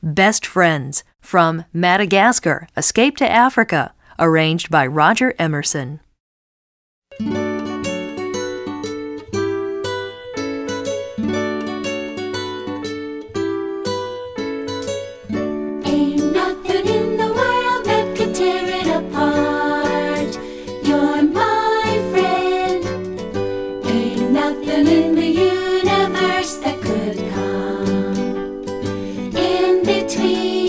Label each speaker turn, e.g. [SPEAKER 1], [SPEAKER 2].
[SPEAKER 1] Best Friends from Madagascar, Escape to Africa, arranged by Roger Emerson.
[SPEAKER 2] Ain't nothing in the world that could tear it apart. You're my friend. Ain't nothing in the universe that could come in between